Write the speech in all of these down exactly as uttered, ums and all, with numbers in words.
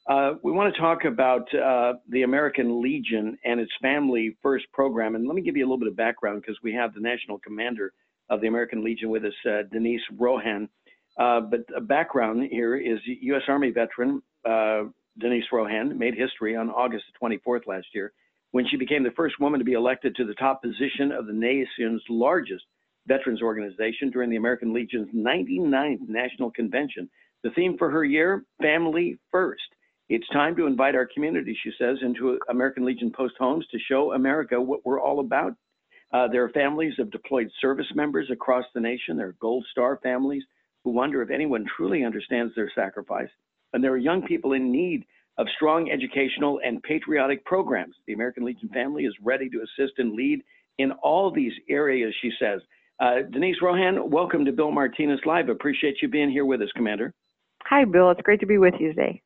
Uh, we want to talk about uh, the American Legion and its Family First program. And let me give you a little bit of background because we have the national commander of the American Legion with us, uh, Denise Rohan. Uh, but a background here is U S Army veteran uh, Denise Rohan made history on August twenty-fourth last year when she became the first woman to be elected to the top position of the nation's largest veterans organization during the American Legion's ninety-ninth National Convention. The theme for her year, Family First. It's time to invite our community, she says, into American Legion Post homes to show America what we're all about. Uh, there are families of deployed service members across the nation. There are Gold Star families who wonder if anyone truly understands their sacrifice. And there are young people in need of strong educational and patriotic programs. The American Legion family is ready to assist and lead in all these areas, she says. Uh, Denise Rohan, welcome to Bill Martinez Live. Appreciate you being here with us, Commander. Hi, Bill. It's great to be with you today.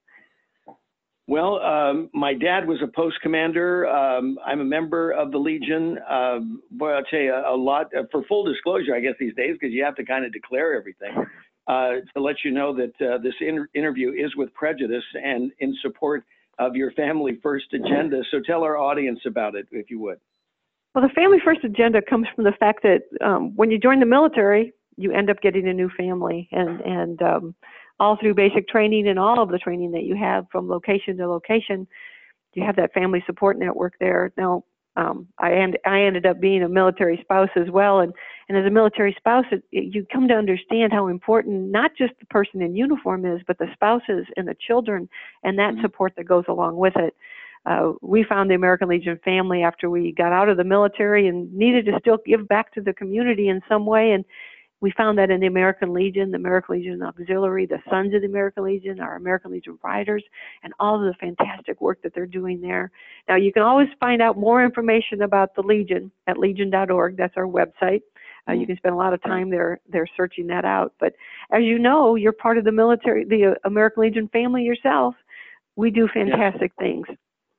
Well, um, my dad was a post commander. Um, I'm a member of the Legion. Um, boy, I'll tell you a, a lot. Uh, for full disclosure, I guess these days, because you have to kind of declare everything, uh, to let you know that uh, this inter interview is with prejudice and in support of your Family First agenda. So tell our audience about it, if you would. Well, the Family First agenda comes from the fact that um, when you join the military, you end up getting a new family, and and um, all through basic training and all of the training that you have from location to location, you have that family support network there. Now, um, I, end, I ended up being a military spouse as well, and, and as a military spouse, it, it, you come to understand how important not just the person in uniform is, but the spouses and the children and that Mm-hmm. support that goes along with it. Uh, we found the American Legion family after we got out of the military and needed to still give back to the community in some way, and we found that in the American Legion, the American Legion Auxiliary, the Sons of the American Legion, our American Legion Riders, and all of the fantastic work that they're doing there. Now, you can always find out more information about the Legion at legion dot org. That's our website. Uh, you can spend a lot of time there, there searching that out. But as you know, you're part of the military, the American Legion family yourself. We do fantastic yeah. things.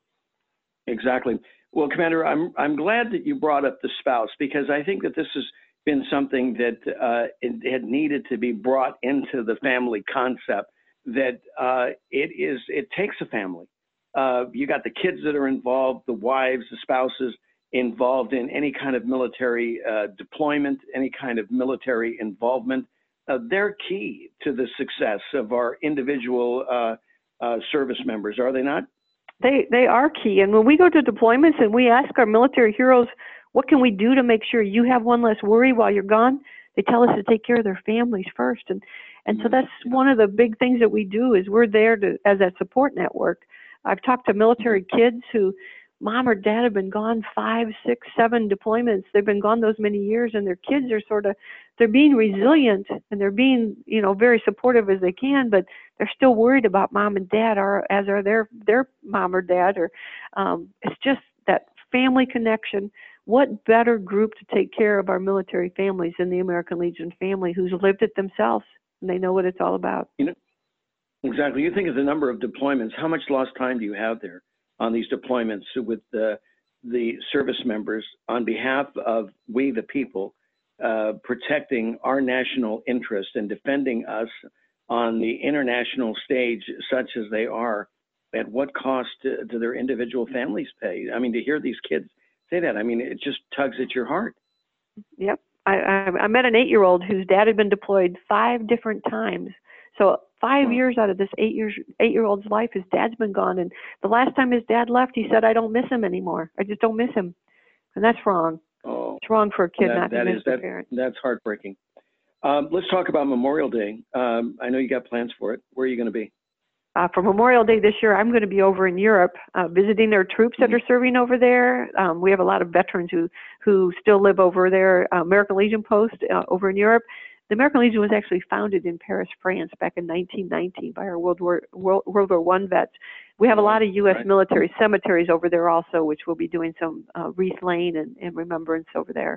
Exactly. Well, Commander, I'm, I'm glad that you brought up the spouse, because I think that this is been something that uh, it had needed to be brought into the family concept, that uh, it is, it takes a family. Uh, you got the kids that are involved, the wives, the spouses involved in any kind of military uh, deployment, any kind of military involvement. Uh, they're key to the success of our individual uh, uh, service members, are they not? They, they are key. And when we go to deployments and we ask our military heroes, what can we do to make sure you have one less worry while you're gone? They tell us to take care of their families first. And, and so that's one of the big things that we do, is we're there to, as that support network. I've talked to military kids who mom or dad have been gone five, six, seven deployments. They've been gone those many years, and their kids are sort of, they're being resilient and they're being, you know, very supportive as they can, but they're still worried about mom and dad, or as are their, their mom or dad, or um, it's just that family connection. What better group to take care of our military families than the American Legion family, who's lived it themselves and they know what it's all about. You know, exactly. You think of the number of deployments. How much lost time do you have there on these deployments with the, the service members on behalf of we the people, uh, protecting our national interest and defending us on the international stage such as they are? At what cost do, do their individual families pay? I mean, to hear these kids say that, I mean, it just tugs at your heart. Yep. I, I, I met an eight-year-old whose dad had been deployed five different times. So five wow. years out of this eight years, eight-year-old's life, his dad's been gone. And the last time his dad left, he said, I don't miss him anymore. I just don't miss him. And that's wrong. Oh, it's wrong for a kid that, not that to miss is, their that, parent. That's heartbreaking. Um, let's talk about Memorial Day. Um, I know you got plans for it. Where are you going to be? Uh, for Memorial Day this year, I'm going to be over in Europe, uh, visiting our troops that are serving over there. Um, we have a lot of veterans who, who still live over there. Uh, American Legion Post uh, over in Europe. The American Legion was actually founded in Paris, France, back in nineteen nineteen by our World War World, World War One vets. We have a lot of U S Right. military cemeteries over there also, which we'll be doing some uh, wreath laying and, and remembrance over there.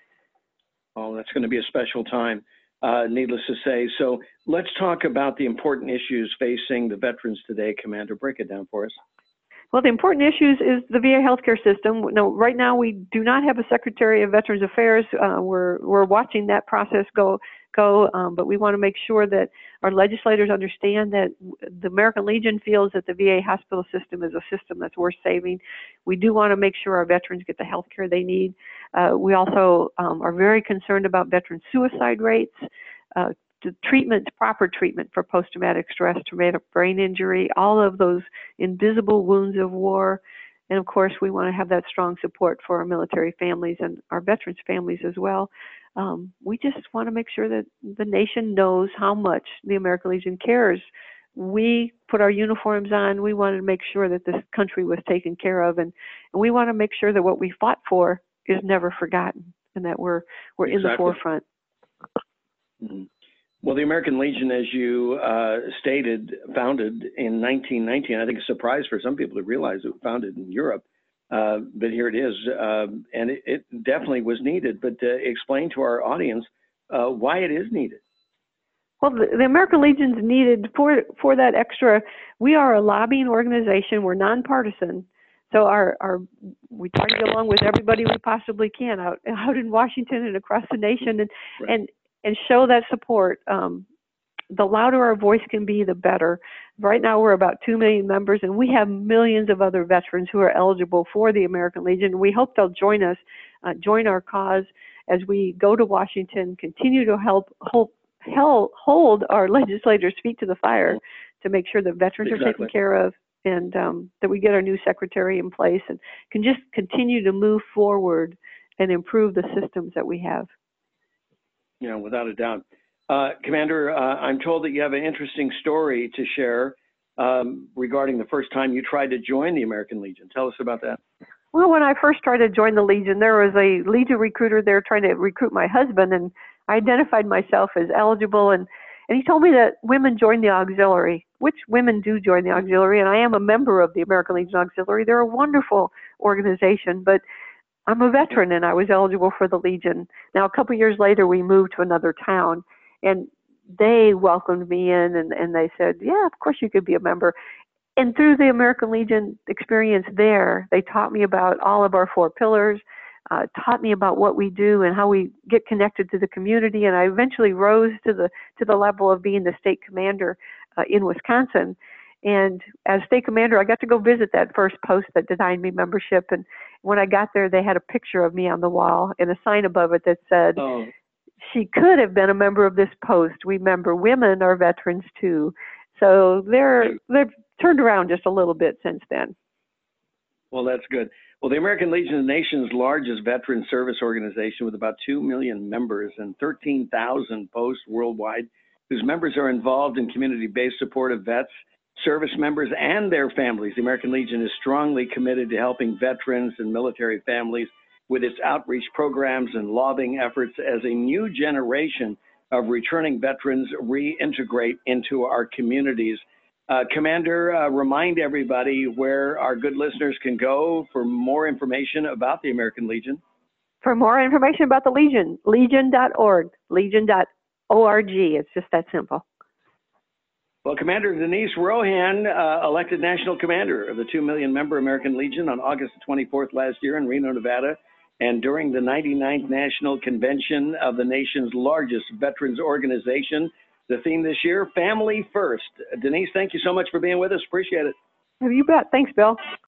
Oh, that's going to be a special time. Uh, needless to say. So let's talk about the important issues facing the veterans today, Commander. Break it down for us. Well, the important issues is the V A healthcare system. No, right now we do not have a Secretary of Veterans Affairs. Uh, we're we're watching that process go go. Um, but we want to make sure that our legislators understand that the American Legion feels that the V A hospital system is a system that's worth saving. We do want to make sure our veterans get the health care they need. Uh, we also um, are very concerned about veteran suicide rates. Uh, the treatment, proper treatment for post-traumatic stress, traumatic brain injury, all of those invisible wounds of war. And of course, we want to have that strong support for our military families and our veterans families as well. Um, we just want to make sure that the nation knows how much the American Legion cares. We put our uniforms on. We wanted to make sure that this country was taken care of, and, and we want to make sure that what we fought for is never forgotten, and that we're we're Exactly. in the forefront. Mm-hmm. Well, the American Legion, as you uh, stated, founded in nineteen nineteen. I think it's a surprise for some people to realize it was founded in Europe, uh, but here it is, uh, and it, it definitely was needed. But uh, explain to our audience uh, why it is needed. Well, the, the American Legion's needed for for that extra. We are a lobbying organization. We're nonpartisan. So our, our we try to get along with everybody we possibly can out out in Washington and across the nation, and Right. and and show that support. Um, the louder our voice can be, the better. Right now, we're about two million members, and we have millions of other veterans who are eligible for the American Legion. We hope they'll join us, uh, join our cause as we go to Washington, continue to help hold, help, hold our legislators' feet to the fire to make sure that veterans Exactly. are taken care of, and um, that we get our new secretary in place and can just continue to move forward and improve the systems that we have. You know, without a doubt. Uh, Commander, uh, I'm told that you have an interesting story to share um, regarding the first time you tried to join the American Legion. Tell us about that. Well, when I first tried to join the Legion, there was a Legion recruiter there trying to recruit my husband, and I identified myself as eligible, and, and he told me that women join the auxiliary, which women do join the auxiliary, and I am a member of the American Legion Auxiliary. They're a wonderful organization, but I'm a veteran and I was eligible for the Legion. Now, a couple of years later, we moved to another town, and they welcomed me in, and, and they said, yeah, of course you could be a member. And through the American Legion experience there, they taught me about all of our four pillars, uh, taught me about what we do and how we get connected to the community. And I eventually rose to the to the level of being the state commander uh, in Wisconsin. And as state commander, I got to go visit that first post that denied me membership. And when I got there, they had a picture of me on the wall and a sign above it that said, Oh. she could have been a member of this post. Remember, women are veterans too. So they're, they've turned around just a little bit since then. Well, that's good. Well, the American Legion is the nation's largest veteran service organization with about two million members and thirteen thousand posts worldwide, whose members are involved in community-based support of vets, service members, and their families. The American Legion is strongly committed to helping veterans and military families with its outreach programs and lobbying efforts as a new generation of returning veterans reintegrate into our communities. Uh, Commander, uh, remind everybody where our good listeners can go for more information about the American Legion. For more information about the Legion, legion dot org, legion dot org. It's just that simple. Well, Commander Denise Rohan, uh, elected National Commander of the two million member American Legion on August twenty-fourth last year in Reno, Nevada, and during the ninety-ninth National Convention of the nation's largest veterans organization. The theme this year, Family First. Denise, thank you so much for being with us. Appreciate it. You bet. Thanks, Bill.